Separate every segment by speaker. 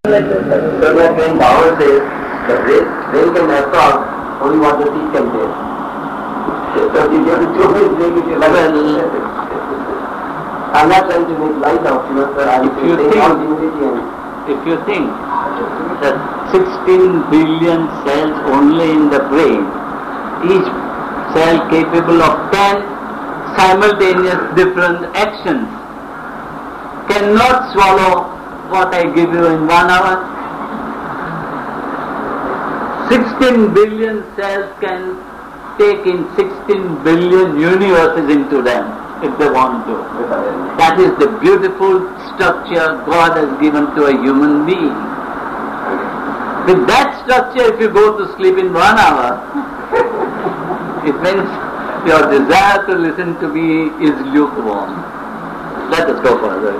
Speaker 1: So like when Bhava says, the brain can absorb only what the teeth can take. So you have to show me brain which is I'm not trying to make light of you, sir. I'm saying all divinity and...
Speaker 2: If you think that 16 billion cells only in the brain, each cell capable of 10 simultaneous different actions, cannot swallow what I give you in 1 hour. 16 billion cells can take in 16 billion universes into them if they want to. That is the beautiful structure God has given to a human being. With that structure, if you go to sleep in 1 hour, it means your desire to listen to me is lukewarm. Let us go further.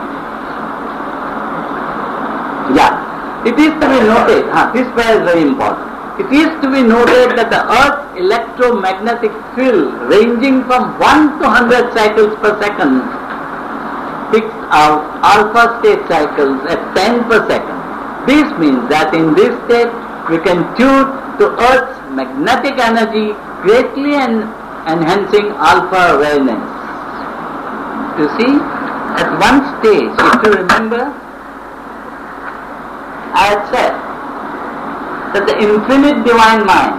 Speaker 2: Yeah. It is to be noted, this part is very important. It is to be noted that the Earth's electromagnetic field ranging from 1 to 100 cycles per second picks out alpha state cycles at 10 per second. This means that in this state we can tune to Earth's magnetic energy, greatly enhancing alpha awareness. You see, at one stage, if you remember, I had said that the infinite divine mind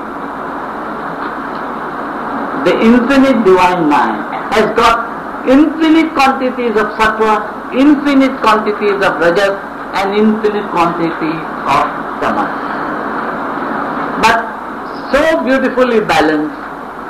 Speaker 2: has got infinite quantities of sattva, infinite quantities of rajas, and infinite quantities of tamas. But so beautifully balanced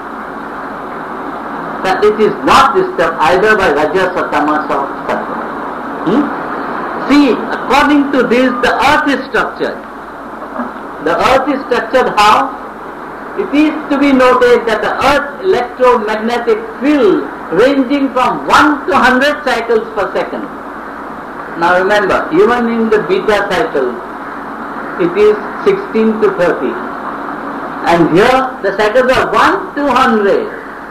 Speaker 2: that it is not disturbed either by rajas or tamas or sattva. See, according to this, the earth is structured. The earth is structured how? It is to be noted that the earth's electromagnetic field ranging from 1 to 100 cycles per second. Now remember, even in the beta cycle, it is 16 to 30. And here, the cycles are 1 to 100.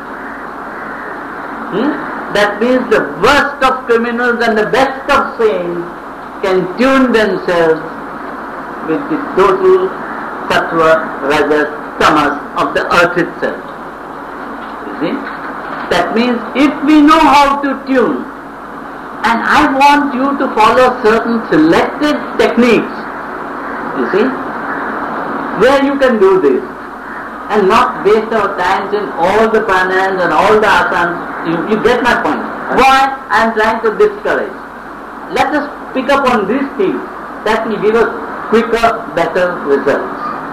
Speaker 2: That means the worst of criminals and the best of saints can tune themselves with the total sattva, rajas, tamas of the earth itself. You see? That means if we know how to tune, and I want you to follow certain selected techniques, you see, where you can do this, and not waste our time in all the pranayams and all the asanas. You get my point. Why I am trying to discourage. Let us pick up on these things that will give us quicker, better results.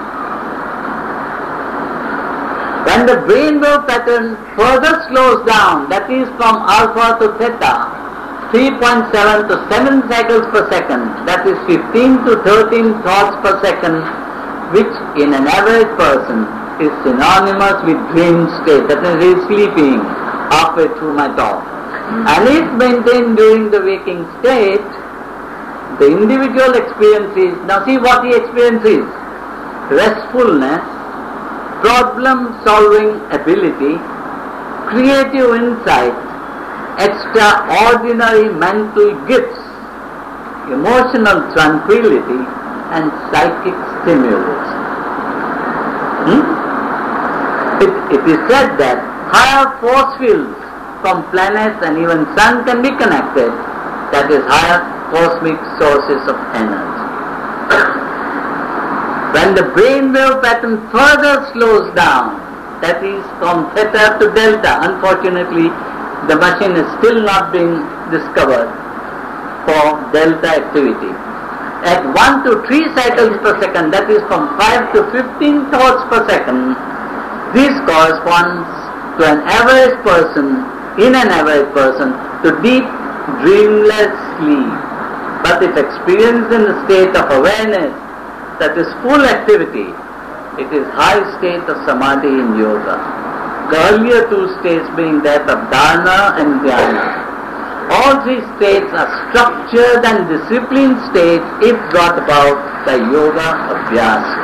Speaker 2: When the brainwave pattern further slows down, that is from alpha to theta, 3.7 to 7 cycles per second, that is 15 to 13 thoughts per second, which in an average person is synonymous with dream state, that means he is sleeping halfway through my talk. And if maintained during the waking state, the individual experiences, now see what he experiences: restfulness, problem-solving ability, creative insight, extraordinary mental gifts, emotional tranquility, and psychic stimulus. It is said that higher force fields from planets and even sun can be connected, that is higher cosmic sources of energy. When the brainwave pattern further slows down, that is from theta to delta, unfortunately the machine is still not being discovered for delta activity. At 1 to 3 cycles per second, that is from 5 to 15 thoughts per second, this corresponds to an average person, to deep dreamless sleep. But if experienced in a state of awareness, that is full activity, it is high state of samadhi in yoga. The earlier two states being that of dharana and dhyana. All three states are structured and disciplined states if brought about by yoga abhyasa.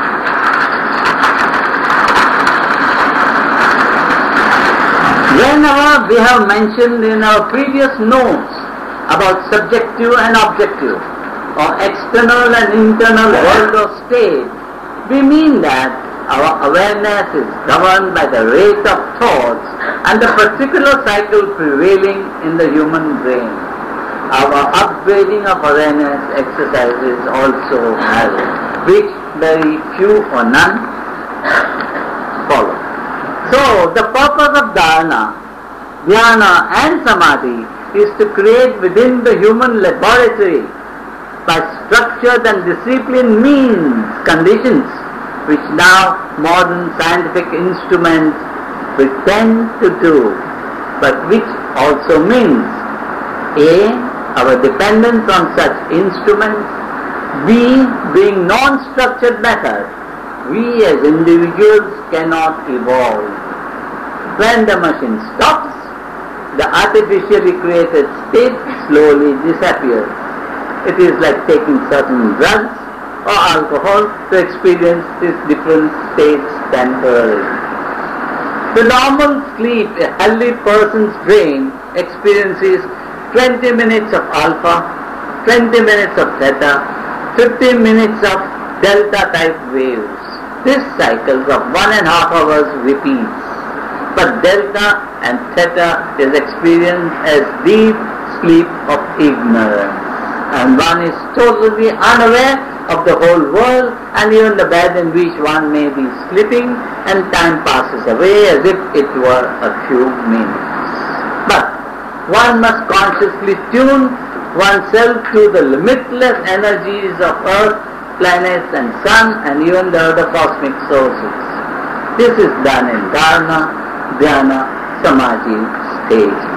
Speaker 2: Whenever we have mentioned in our previous notes about subjective and objective, or external and internal world or state, we mean that our awareness is governed by the rate of thoughts and the particular cycle prevailing in the human brain. Our upgrading of awareness exercises also have, which very few or none follow. So, the purpose of dharana, dhyana and samadhi is to create within the human laboratory by structured and disciplined means, conditions, which now modern scientific instruments pretend to do, but which also means A. our dependence on such instruments, B. being non-structured matter, we as individuals cannot evolve. When the machine stops, the artificially created state slowly disappears. It is like taking certain drugs or alcohol to experience these different states temporarily. The normal sleep, a healthy person's brain experiences 20 minutes of alpha, 20 minutes of theta, 15 minutes of delta type waves. This cycles of 1.5 hours repeats. But delta and theta is experienced as deep sleep of ignorance, and one is totally unaware of the whole world and even the bed in which one may be sleeping, and time passes away as if it were a few minutes. But one must consciously tune oneself to the limitless energies of earth, planets and sun and even the other cosmic sources. This is done in dharana, dhyana, samadhi stages.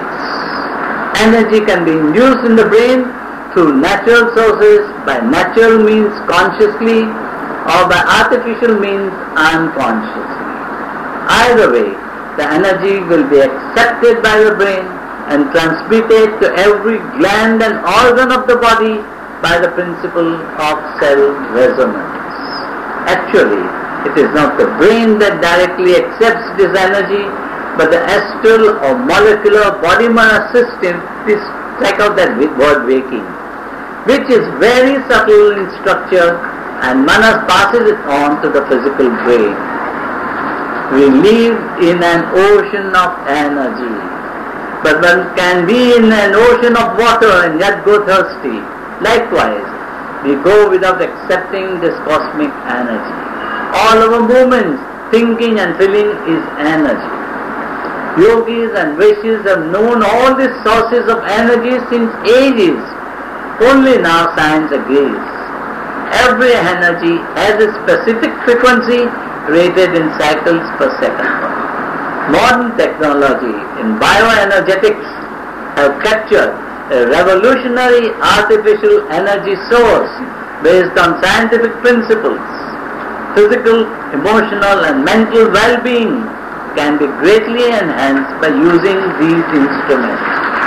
Speaker 2: Energy can be induced in the brain through natural sources, by natural means consciously, or by artificial means unconsciously. Either way, the energy will be accepted by the brain and transmitted to every gland and organ of the body by the principle of cell resonance. Actually, it is not the brain that directly accepts this energy, but the astral or molecular body mana system, this check out that word waking, which is very subtle in structure, and manas passes it on to the physical brain. We live in an ocean of energy, but one can be in an ocean of water and yet go thirsty. Likewise, we go without accepting this cosmic energy. All our movements, thinking and feeling is energy. Yogis and Rishis have known all these sources of energy since ages. Only now science agrees. Every energy has a specific frequency rated in cycles per second. Modern technology in bioenergetics have captured a revolutionary artificial energy source based on scientific principles. Physical, emotional and mental well-being can be greatly enhanced by using these instruments.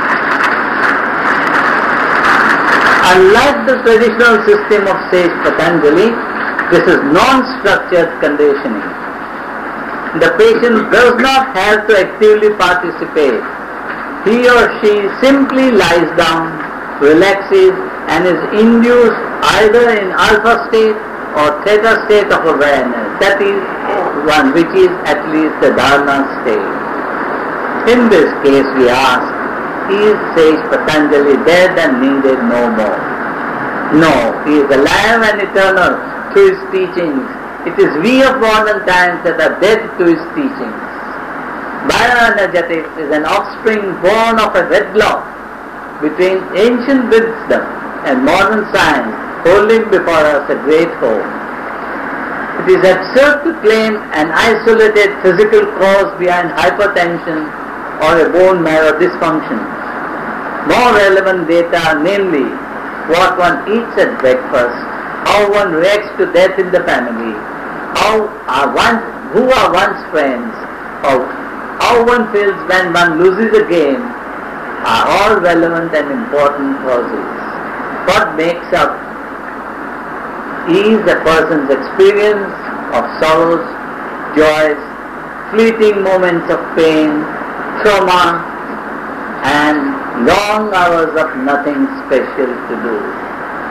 Speaker 2: Unlike the traditional system of sage Patanjali, this is non-structured conditioning. The patient does not have to actively participate. He or she simply lies down, relaxes and is induced either in alpha state or theta state of awareness. That is one which is at least the dharana state. In this case we ask, is sage Patanjali dead and needed no more? No, he is alive and eternal through his teachings. It is we of modern times that are dead to his teachings. Bioenergetics is an offspring born of a wedlock between ancient wisdom and modern science, holding before us a great hope. It is absurd to claim an isolated physical cause behind hypertension or a bone marrow dysfunction. More relevant data, namely what one eats at breakfast, how one reacts to death in the family, who are one's friends, or how one feels when one loses a game, are all relevant and important causes. What makes up is a person's experience of sorrows, joys, fleeting moments of pain, trauma, and long hours of nothing special to do.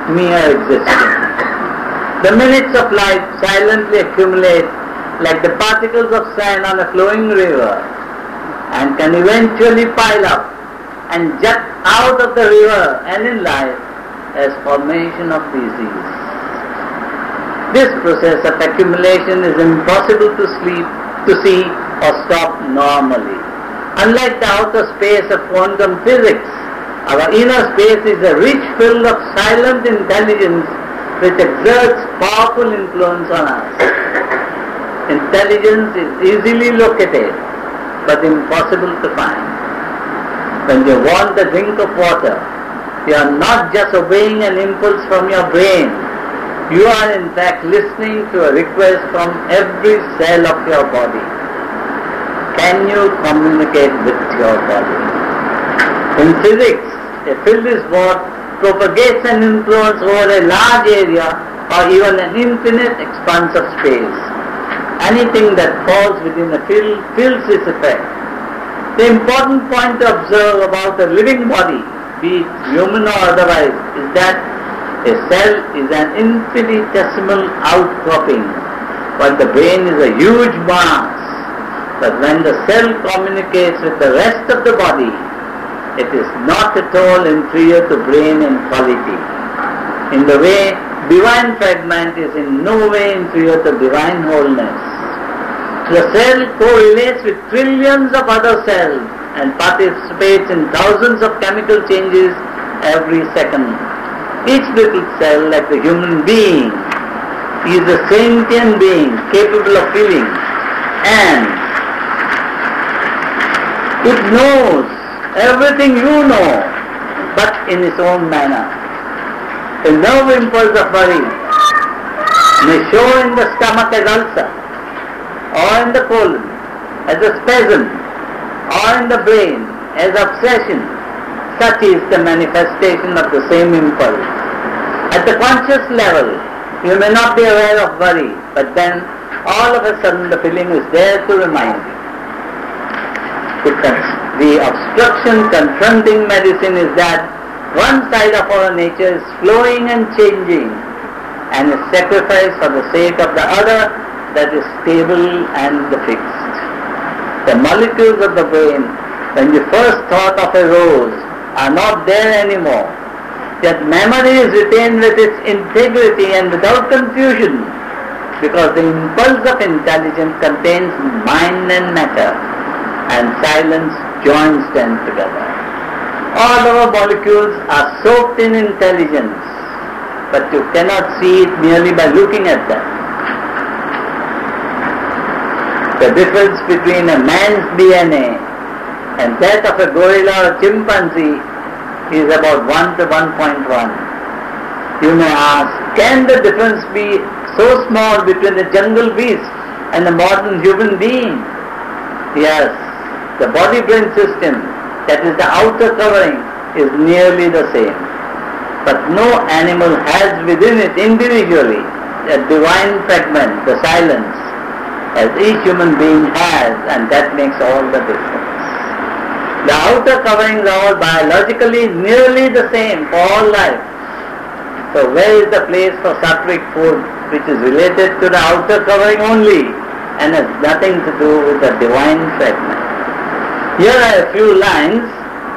Speaker 2: mere existing. The minutes of life silently accumulate like the particles of sand on a flowing river and can eventually pile up and jut out of the river and in life as formation of disease. This process of accumulation is impossible to see or stop normally. Unlike the outer space of quantum physics, our inner space is a rich field of silent intelligence which exerts powerful influence on us. Intelligence is easily located but impossible to find. When you want a drink of water, you are not just obeying an impulse from your brain. You are in fact listening to a request from every cell of your body. Can you communicate with your body? In physics, a field is what propagates an influence over a large area or even an infinite expanse of space. Anything that falls within a field feels its effect. The important point to observe about a living body, be it human or otherwise, is that a cell is an infinitesimal outcropping, while the brain is a huge mass. But when the cell communicates with the rest of the body, it is not at all inferior to brain in quality. In the way, divine fragment is in no way inferior to divine wholeness. The cell correlates with trillions of other cells and participates in thousands of chemical changes every second. Each little cell, like the human being, is a sentient being capable of feeling, and it knows everything you know, but in its own manner. A nerve impulse of worry may show in the stomach as ulcer, or in the colon as a spasm, or in the brain as obsession. Such is the manifestation of the same impulse. At the conscious level, you may not be aware of worry, but then all of a sudden the feeling is there to remind you. The obstruction confronting medicine is that one side of our nature is flowing and changing, and is sacrificed for the sake of the other that is stable and fixed. The molecules of the brain, when you first thought of a rose, are not there anymore. Yet memory is retained with its integrity and without confusion, because the impulse of intelligence contains mind and matter, and silence joins them together. All our molecules are soaked in intelligence, but you cannot see it merely by looking at them. The difference between a man's DNA and that of a gorilla or chimpanzee is about 1 to 1.1. You may ask, can the difference be so small between the jungle beast and the modern human being? Yes, the body-brain system, that is the outer covering, is nearly the same. But no animal has within it individually a divine fragment, the silence, as each human being has, and that makes all the difference. The outer coverings are all biologically nearly the same for all life. So where is the place for sattvic food, which is related to the outer covering only and has nothing to do with the divine fragment? Here are a few lines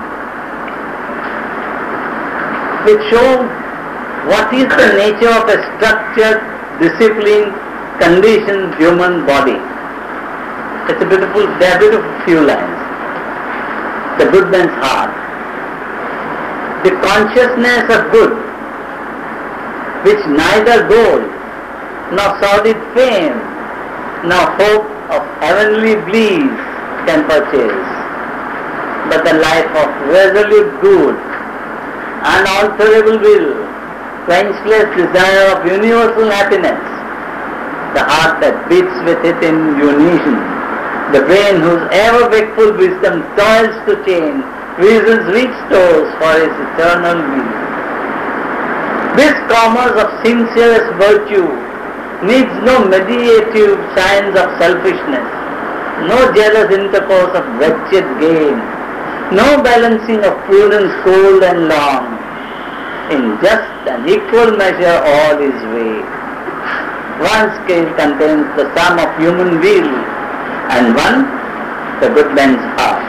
Speaker 2: which show what is the nature of a structured, disciplined, conditioned human body. They are beautiful few lines. The good man's heart. The consciousness of good, which neither gold, nor sordid fame, nor hope of heavenly bliss can purchase, but the life of resolute good, unalterable will, quenchless desire of universal happiness, the heart that beats with it in unison, the brain whose ever-wakeful wisdom toils to change reason's rich stores for its eternal will. This commerce of sincerest virtue needs no mediative signs of selfishness, no jealous intercourse of wretched gain, no balancing of prudence cold and long. in just an equal measure all is weighed. One scale contains the sum of human will, and one the good man's heart.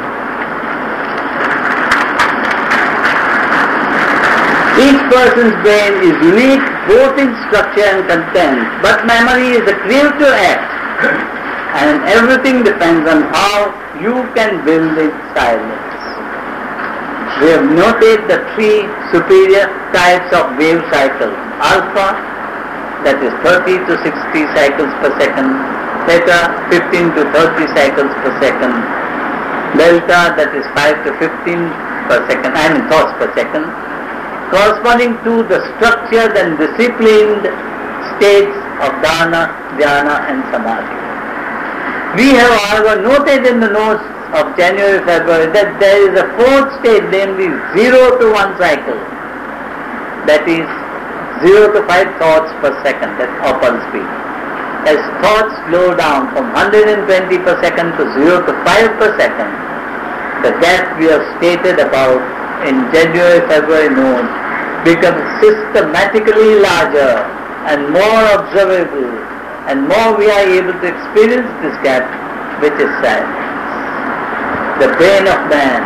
Speaker 2: Each person's brain is unique both in structure and content, but memory is a creative act, and everything depends on how you can build its silence. We have noted the three superior types of wave cycles: alpha, that is 30 to 60 cycles per second; theta, 15 to 30 cycles per second; delta, that is 5 to 15 per second, thoughts per second, corresponding to the structured and disciplined states of dana, dhyana and samadhi. We have, however, noted in the notes of January, February that there is a fourth state, namely 0 to 1 cycle, that is 0 to 5 thoughts per second, that's open speed. As thoughts slow down from 120 per second to 0 to 5 per second, the gap we have stated about in January, February notes becomes systematically larger and more observable, and more we are able to experience this gap, which is silence. The brain of man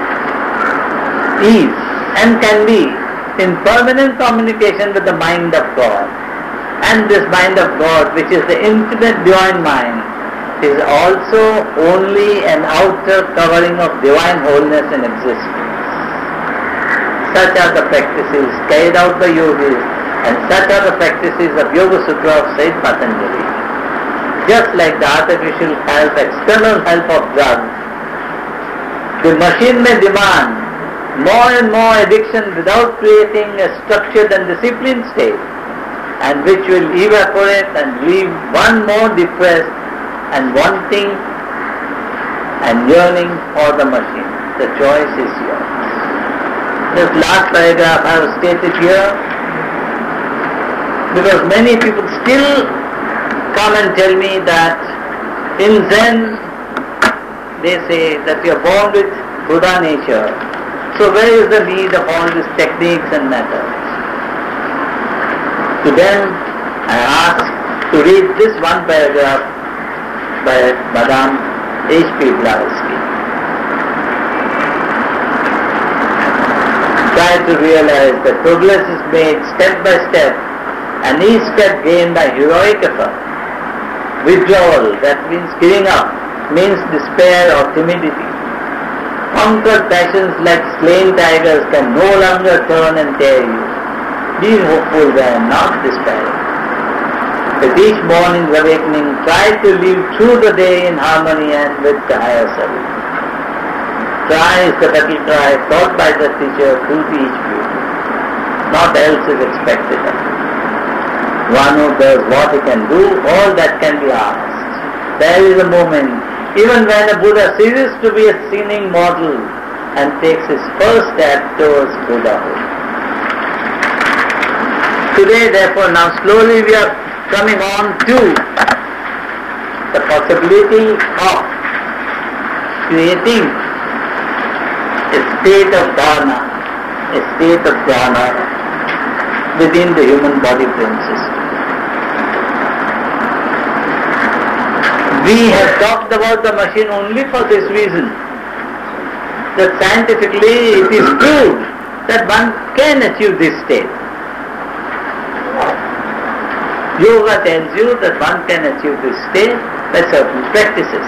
Speaker 2: is and can be in permanent communication with the mind of God. And this mind of God, which is the infinite divine mind, is also only an outer covering of divine wholeness and existence. Such are the practices carried out by yogis, and such are the practices of Yoga Sutra of Sayyid Patanjali. Just like the artificial help, external help of drugs, the machine may demand more and more addiction without creating a structured and disciplined state, and which will evaporate and leave one more depressed and wanting and yearning for the machine. The choice is yours. This last paragraph I have stated here because many people still come and tell me that in Zen they say that you are born with Buddha nature. So where is the need of all these techniques and methods? To them I ask to read this one paragraph by Madame H.P. Blavatsky. Try to realize that progress is made step by step, and each step gained by heroic effort. Withdrawal, that means giving up, means despair or timidity. Conquered passions like slain tigers can no longer turn and tear you. Be hopeful then, not despairing. With each morning's awakening, try to live through the day in harmony and with the higher self. Try is the battle cry taught by the teacher to teach beauty. Not else is expected of you. One who does what he can do, all that can be asked. There is a moment, even when a Buddha ceases to be a sinning mortal and takes his first step towards Buddhahood. Today, therefore, now slowly we are coming on to the possibility of creating a state of dharma, a state of dharma within the human body-brain system. We have talked about the machine only for this reason, that scientifically it is proved that one can achieve this state. Yoga tells you that one can achieve this state by certain practices.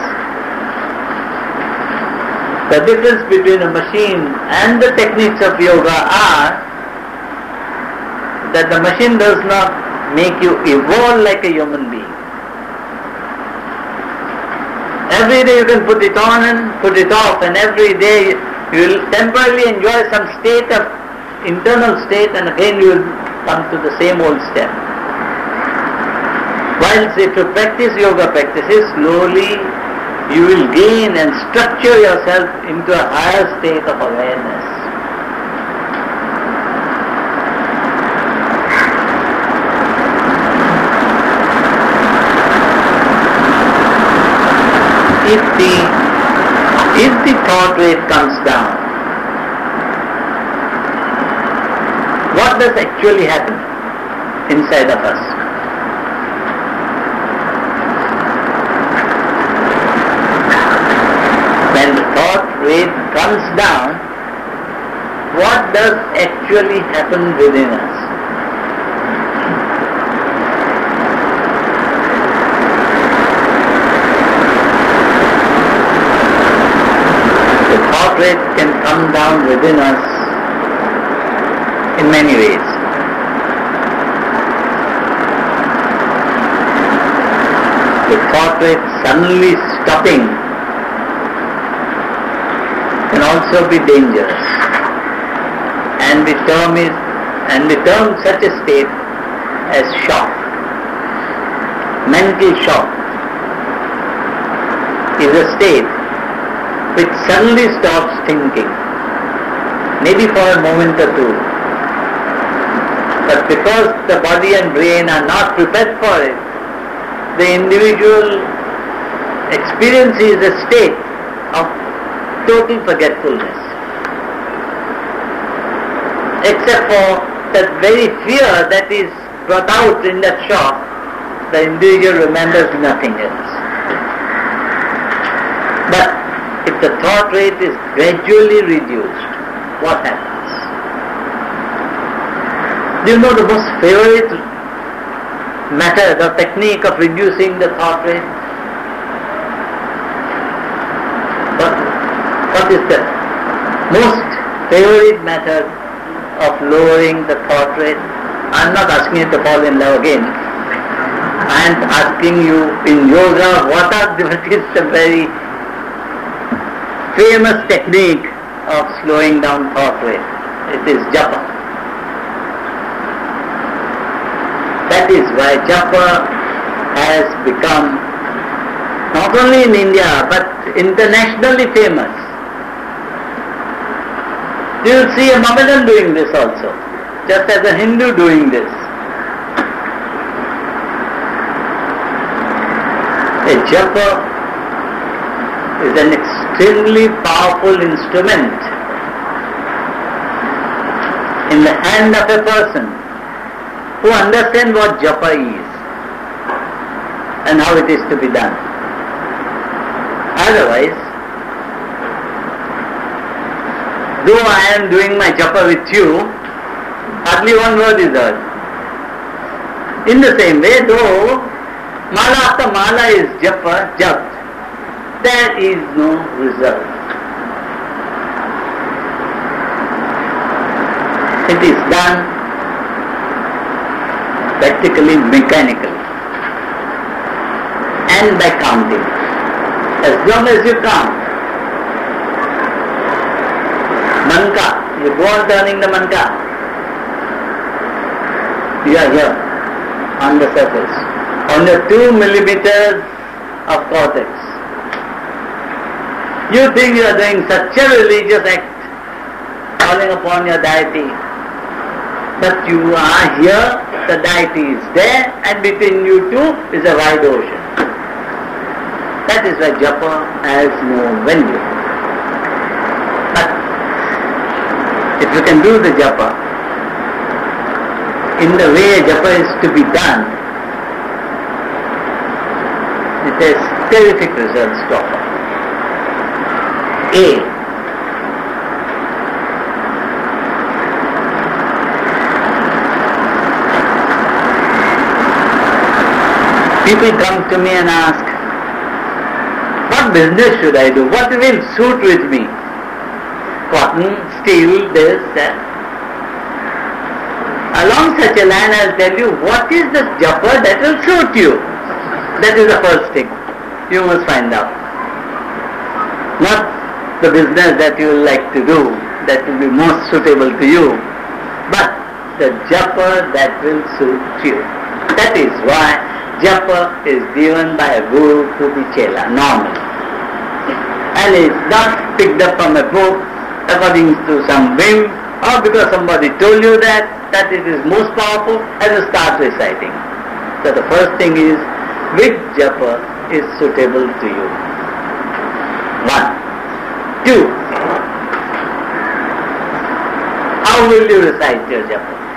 Speaker 2: The difference between a machine and the techniques of yoga are that the machine does not make you evolve like a human being. Every day you can put it on and put it off, and every day you will temporarily enjoy some state of internal state, and again you will come to the same old step. Whilst if you practice yoga practices, slowly you will gain and structure yourself into a higher state of awareness. If the thought rate comes down, What does actually happen inside of us? When the thought rate comes down, what does actually happen within us? The thought rate can come down within us in many ways. The thought rate suddenly stopping can also be dangerous. And we term such a state as shock. Mental shock is a state which suddenly stops thinking, maybe for a moment or two. But because the body and brain are not prepared for it, the individual experiences a state of total forgetfulness. Except for that very fear that is brought out in that shock, the individual remembers nothing else. But if the thought rate is gradually reduced, what happens? Do you know the most favorite method or technique of reducing the thought rate? What is the most favorite method of lowering the thought rate? I am not asking you to fall in love again. I am asking you in yoga, what is the very famous technique of slowing down thought rate? It is japa. That is why japa has become not only in India but internationally famous. You will see a Mohammedan doing this also, just as a Hindu doing this. A japa is an extremely powerful instrument in the hand of a person who understands what japa is and how it is to be done. Otherwise, though I am doing my japa with you, hardly one word is heard. In the same way, though mala after mala is japt, there is no result. It is done practically mechanically and by counting. As long as you count, manka, you go on turning the manka. You are here on the surface, on the 2 millimeters of cortex. You think you are doing such a religious act, calling upon your deity, but you are here, the deity is there, and between you two is a wide ocean. That is why japa has no venue. But if you can do the japa in the way japa is to be done, it has terrific results to offer. A. People come to me and ask, what business should I do? What will suit with me? Cotton, steel, this, that. Along such a line I will tell you, what is the japa that will suit you? That is the first thing you must find out. Not the business that you will like to do, that will be most suitable to you, but the japa that will suit you. That is why japa is given by a guru to the chela, normally. And it's not picked up from a book according to some whim or because somebody told you that it is most powerful, and you start reciting. So the first thing is, which japa is suitable to you? 1. 2. How will you recite your japa?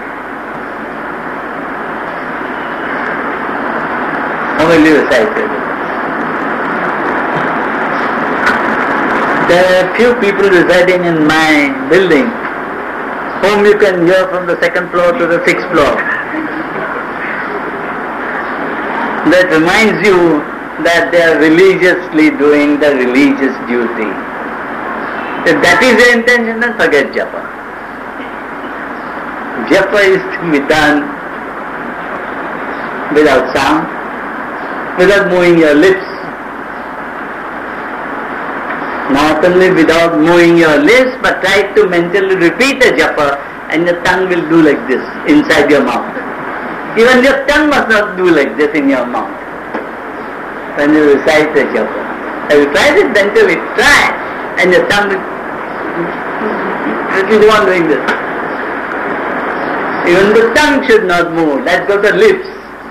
Speaker 2: will you recite it? There are few people residing in my building whom you can hear from the second floor to the sixth floor. That reminds you that they are religiously doing the religious duty. If that is the intention, then forget japa. Japa is to be done without sound, without moving your lips. Not only without moving your lips, but try to mentally repeat the japa and your tongue will do like this inside your mouth. Even your tongue must not do like this in your mouth when you recite the japa. Have you tried it mentally? Try. And your tongue will go on doing this. Even the tongue should not move. Let's go to lips.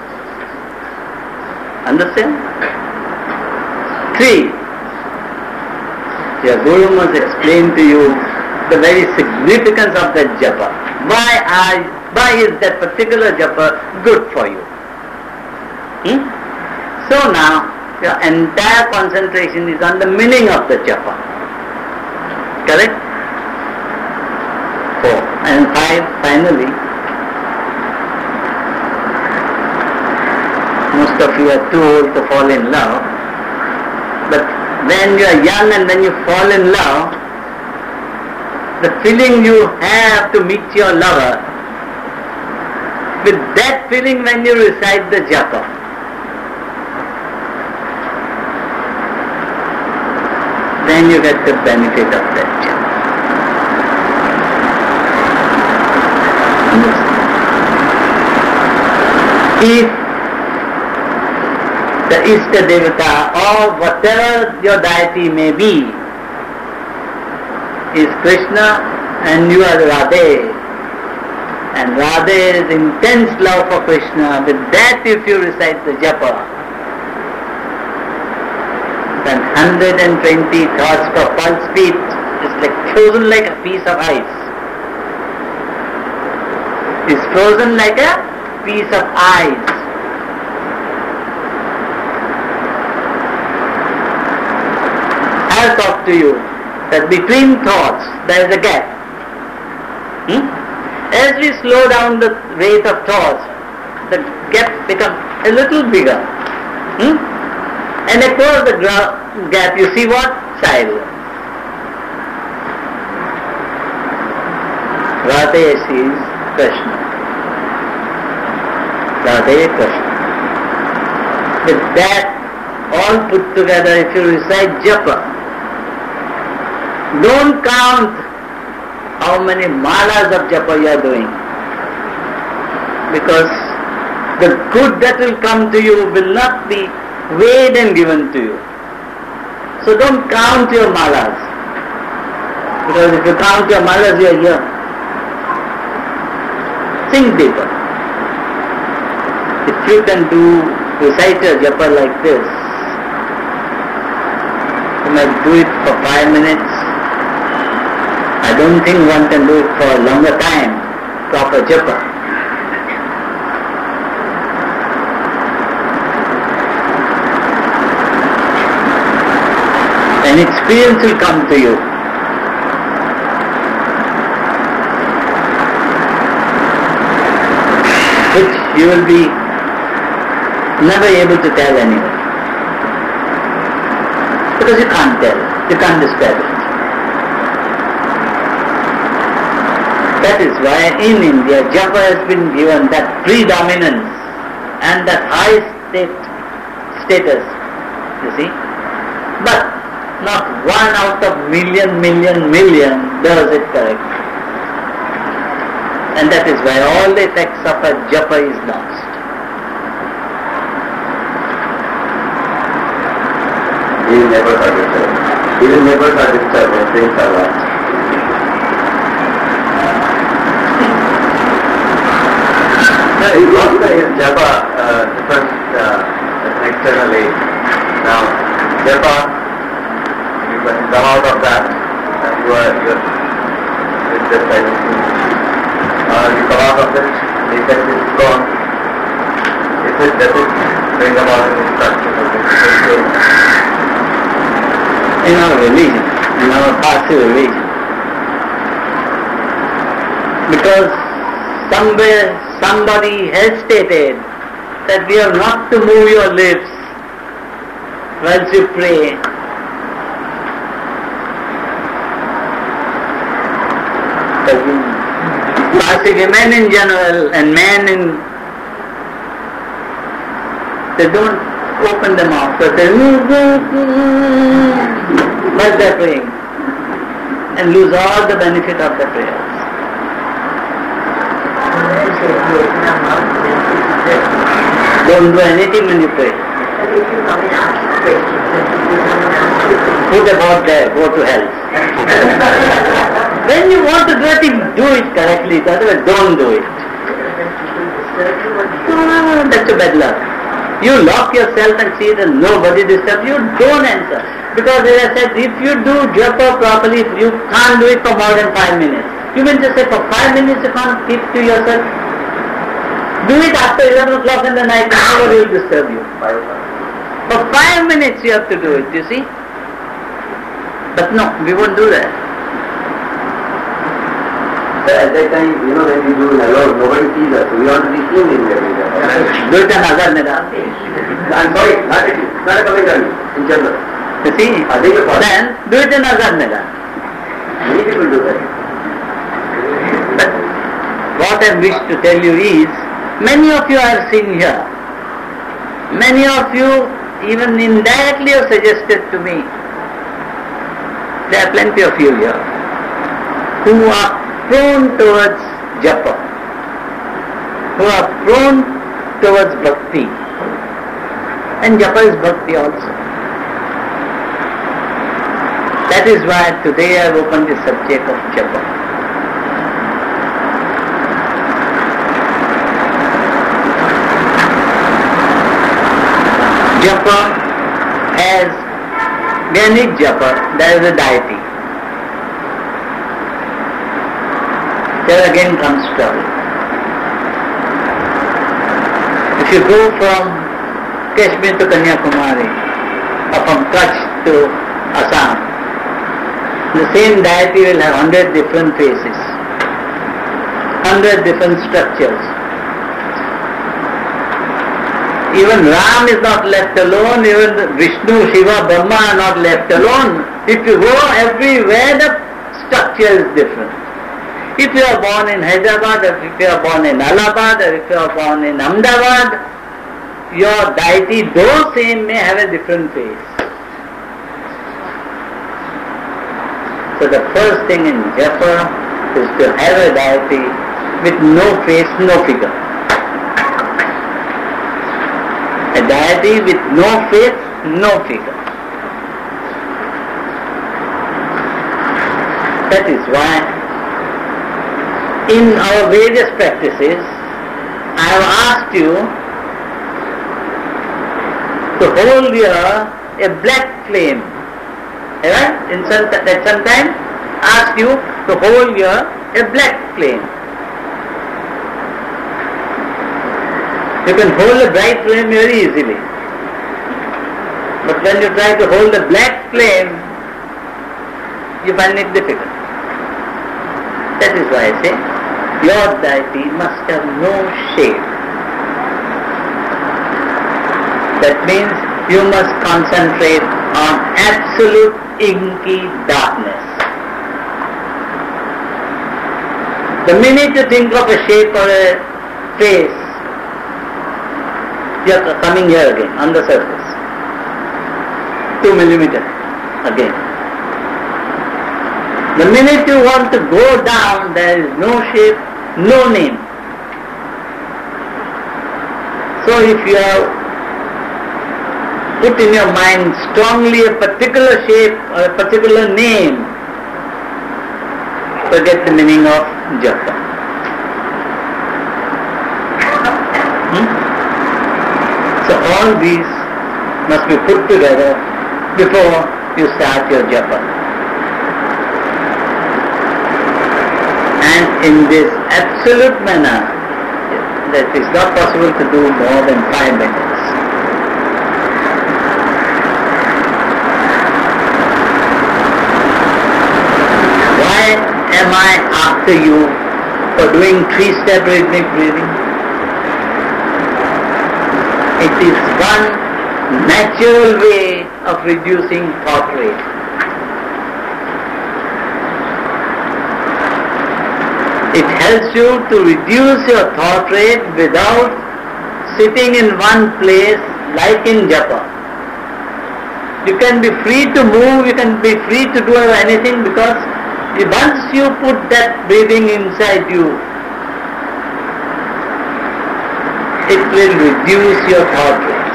Speaker 2: Understand? 3. Your Guru must explain to you the very significance of that japa. Why is that particular japa good for you? So now, your entire concentration is on the meaning of the japa. Correct? 4. And 5, finally, most of you are too old to fall in love, but when you are young and when you fall in love, the feeling you have to meet your lover, with that feeling when you recite the japa, then you get the benefit of that japa. If the Ishta Devata or whatever your deity may be is Krishna and you are Radhe, and Radhe is intense love for Krishna, with that if you recite the japa, then 120 thoughts per pulse beat is like frozen like a piece of ice. Is frozen like a piece of ice. I'll talk to you that between thoughts there is a gap. As we slow down the rate of thoughts, the gap becomes a little bigger. And across the gap you see what? Silence. Radhe sees Krishna. Radhe Krishna. With that all put together, if you recite japa, don't count how many malas of japa you are doing, because the good that will come to you will not be weighed and given to you. So don't count your malas, because if you count your malas, you are here. Think deeper. If you can recite a japa like this, you might do it for 5 minutes. I don't think one can do it for a longer time, proper japa. An experience will come to you. Which you will be never able to tell anyone. Because you can't tell, you can't describe it. That is why in India japa has been given that predominance and that high status, you see. But not 1 out of million does it correctly. And that is why all the effects of a japa is lost.
Speaker 1: He will never satisfy. He will never satisfy when things are lost. He lost his japa first externally. Now, japa, you can come out of that and you are with the silence. You come out of it, the effect is gone. If it does it, bring about an instruction of the
Speaker 2: in our religion, in our passive religion. Because somewhere somebody has stated that we are not to move your lips whilst you pray. Passive women in general and men they don't open their mouth, so they while they're praying and lose all the benefit of the prayers. Don't do anything when you pray. Put about there, go to hell. When you want to do it, do it correctly, otherwise don't do it. That's a bad luck. You lock yourself and see that nobody disturbs you, don't answer. Because as I said, if you do japa properly, you can't do it for more than 5 minutes. You can just say for 5 minutes you can't keep to yourself. Do it after 11 o'clock in the night, nobody will disturb you. For 5 minutes you have to do it, you see. But no, we won't do that.
Speaker 1: At that time, when we do alone, nobody sees us. We want to be seen in everything.
Speaker 2: Do it in Azhar Nida.
Speaker 1: I'm sorry, not a comment on in general.
Speaker 2: You see, then do it in Azhar Nida.
Speaker 1: Many people do that.
Speaker 2: But what I wish to tell you is, many of you I have seen here. Many of you even indirectly have suggested to me. There are plenty of you here who are prone towards japa, who are prone towards bhakti. And japa is bhakti also. That is why today I have opened the subject of japa. Japa has Jnanic japa, there is a deity. There again comes trouble. If you go from Kashmir to Kanyakumari, or from Kutch to Assam, the same deity will have 100 different faces, 100 different structures. Even Ram is not left alone, even Vishnu, Shiva, Brahma are not left alone. If you go everywhere, the structure is different. If you are born in Hyderabad, or if you are born in Allahabad, or if you are born in Ahmedabad, your deity, though same, may have a different face. So the first thing in japa is to have a deity with no face, no figure. A deity with no face, no figure. That is why in our various practices, I have asked you to hold here a black flame. Alright? At some time, ask you to hold here a black flame. You can hold a bright flame very easily. But when you try to hold a black flame, you find it difficult. That is why I say, your deity must have no shape. That means you must concentrate on absolute inky darkness. The minute you think of a shape or a face, you are coming here again, on the surface. 2 millimeters again. The minute you want to go down, there is no shape, no name. So if you have put in your mind strongly a particular shape or a particular name, forget the meaning of japa. So all these must be put together before you start your japa. And in this absolute manner, that is not possible to do more than 5 minutes. am I after you for doing three-step rhythmic breathing? It is one natural way of reducing thought rate. It helps you to reduce your thought rate without sitting in one place like in japa. You can be free to move, you can be free to do anything, because once you put that breathing inside you, it will reduce your thought rate.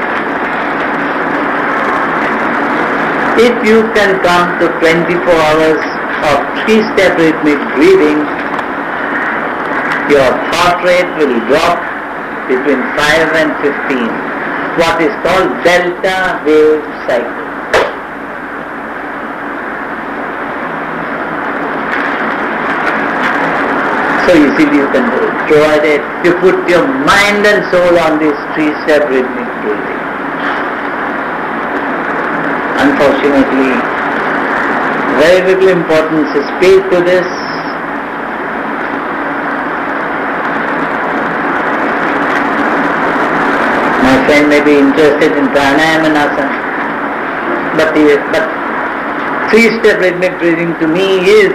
Speaker 2: If you can come to 24 hours of three-step rhythmic breathing, your thought rate will drop between 5 and 15, what is called delta wave cycle. So easily you can do it, provided you put your mind and soul on this three-step rhythmic breathing. Unfortunately, very little importance is paid to this. My friend may be interested in pranayama and asana, but three-step rhythmic breathing to me is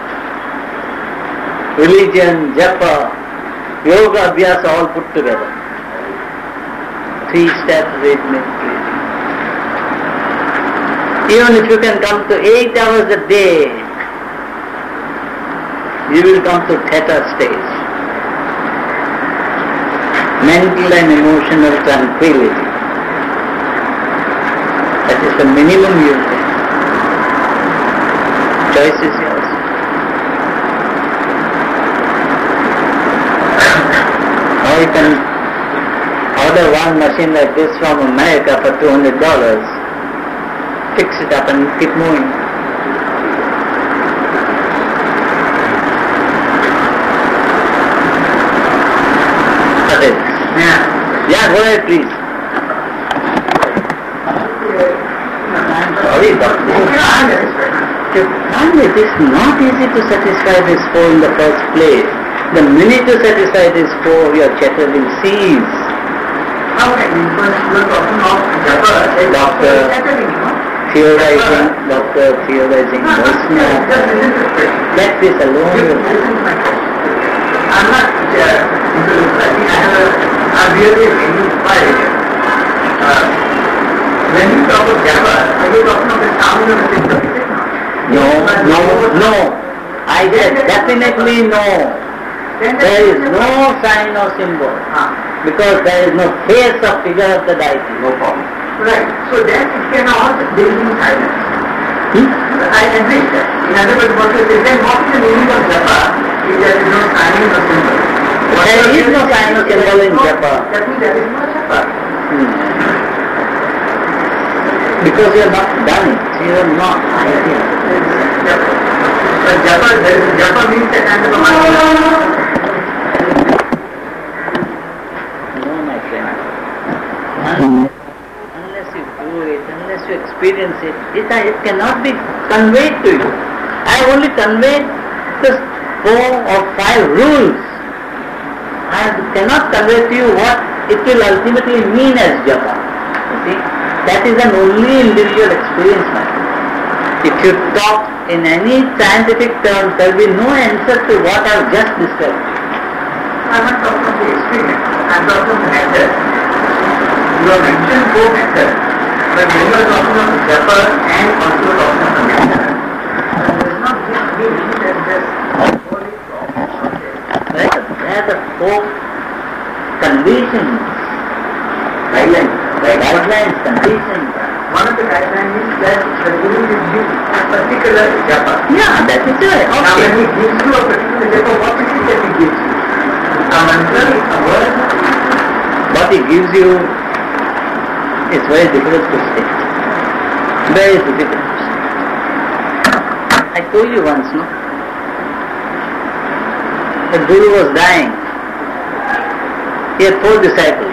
Speaker 2: religion, japa, yoga, abhyasa all put together. Three-step rhythmic breathing. Even if you can come to 8 hours a day, you will come to theta stage. Mental and emotional tranquility. That is the minimum you get. Choice is yours. You can order one machine like this from America for $200, fix it up and keep moving. That's it. Yeah, go ahead please. I'm sorry, doctor. It is not easy to satisfy this four in the first place. The minute you satisfy this four, your chatter will cease.
Speaker 1: Okay, you are talking of japa,
Speaker 2: theorizing, let this alone.
Speaker 1: I'm not I'm really inspired. When you talk of japa, are you talking of the sound of the system?
Speaker 2: No. I said definitely no. There is no sign or symbol, because there is no face or figure of the deity.
Speaker 1: No problem. Right. So then it cannot be in silence. I agree that. In other words, what you say, then what is the meaning of japa if there is no sign or symbol?
Speaker 2: There is no sign or symbol in japa.
Speaker 1: That means there is no japa.
Speaker 2: Because you are not done it. You are not idea.
Speaker 1: But japa means a kind of a mantra.
Speaker 2: Unless you do it, unless you experience it, it cannot be conveyed to you. I have only conveyed the 4 or 5 rules. I cannot convey to you what it will ultimately mean as japa. You see, that is an only individual experience matter. If you talk in any scientific terms, there will be no answer to what I have just described.
Speaker 1: I'm not talking of the experience. I'm talking of the method. You have mentioned 4 methods, but when you are talking of japa and also talking of the method, there is not just meaning that just
Speaker 2: there are the 4 conditions, guidelines, conditions.
Speaker 1: One of the guidelines is that the Guru gives you a particular japa.
Speaker 2: Yeah, that is right. Okay.
Speaker 1: Now when he gives you a particular japa, what is it that he gives you? A mantra, a word?
Speaker 2: What he gives you is very difficult to say. Very difficult to say. I told you once, no? The Guru was dying. He had 4 disciples.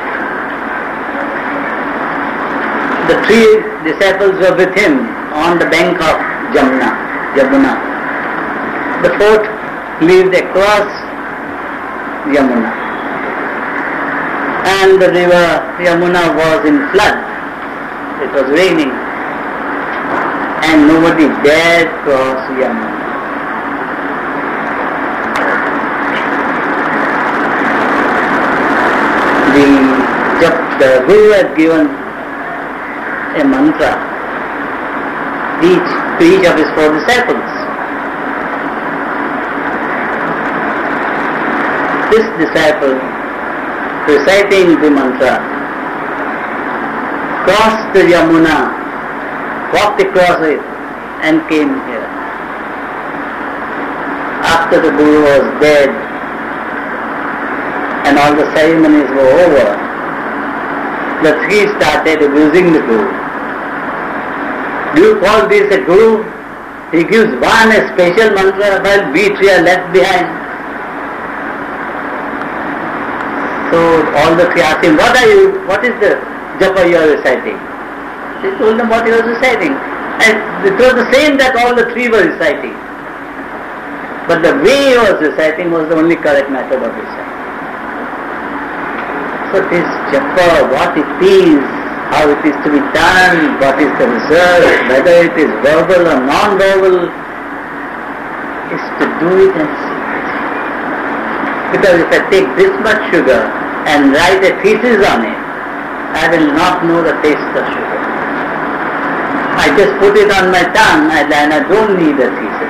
Speaker 2: The 3 disciples were with him on the bank of Jamuna. The fort lived across Yamuna, and the river Yamuna was in flood. It was raining, and nobody dared cross Yamuna. The Guru had given a mantra to each of his 4 disciples. This disciple, reciting the mantra, crossed the Yamuna, walked across it, and came here. After the Guru was dead and all the ceremonies were over, the 3 started abusing the Guru. Do you call this a Guru? He gives one a special mantra while we 3 are left behind. So all the 3 asked him, what is the japa you are reciting? He told them what he was reciting. And it was the same that all the 3 were reciting. But the way he was reciting was the only correct method of reciting. So this japa, what it is, how it is to be done, what is the result, whether it is verbal or non-verbal, is to do it and see it. Because if I take this much sugar and write a thesis on it, I will not know the taste of sugar. I just put it on my tongue and I don't need a thesis.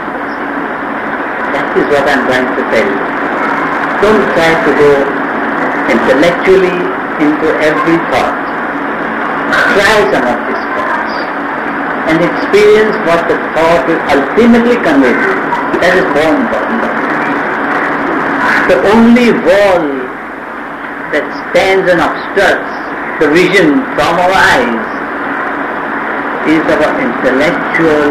Speaker 2: That is what I am trying to tell you. Don't try to go intellectually into every thought. Try some of these thoughts and experience what the thought will ultimately convey to you. That is more important. The only wall that stands and obstructs the vision from our eyes is our intellectual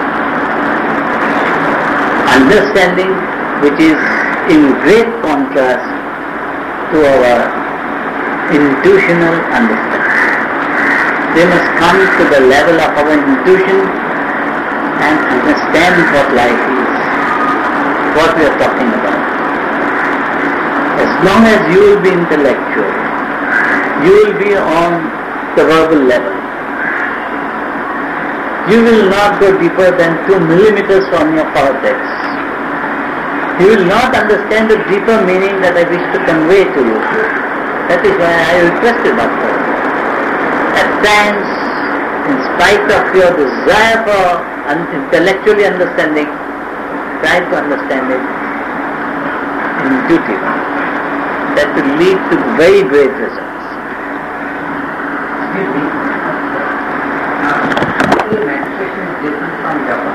Speaker 2: understanding, which is in great contrast to our intuitional understanding. They must come to the level of our intuition and understand what life is, what we are talking about. As long as you will be intellectual, you will be on the verbal level. You will not go deeper than 2 millimeters from your cortex. You will not understand the deeper meaning that I wish to convey to you. That is why I requested Bhakta. At times, in spite of your desire for intellectually understanding, try to understand it intuitively. That will lead to very great results. Excuse me. Meditation is different from japa.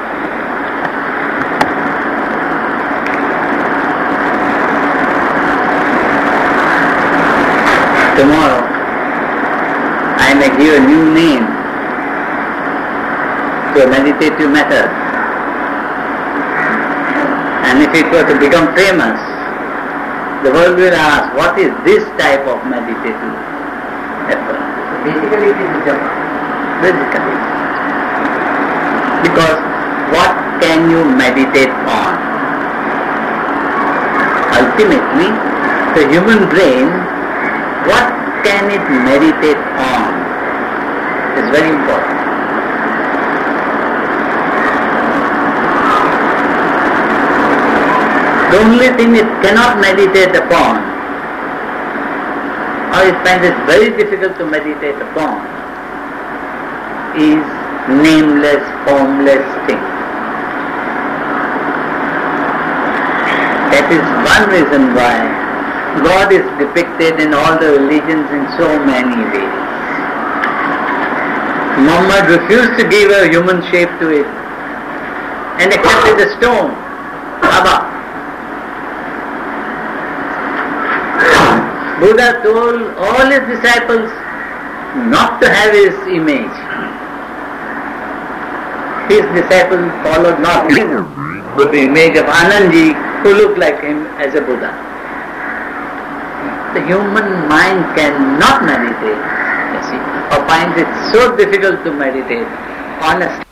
Speaker 2: Tomorrow, I may give a new name to a meditative method. And if it were to become famous, the world will ask, what is this type of meditative effort? Basically it is japa. Basically. Because what can you meditate on? Ultimately, the human brain, what can it meditate on is very important. The only thing it cannot meditate upon, or it finds it very difficult to meditate upon, is nameless, formless thing. That is one reason why God is depicted in all the religions in so many ways. Muhammad refused to give a human shape to it and accepted a stone, Baba. Buddha told all his disciples not to have his image. His disciples followed not with the image of Anandji, who looked like him as a Buddha. The human mind cannot meditate, you see, or finds it so difficult to meditate on a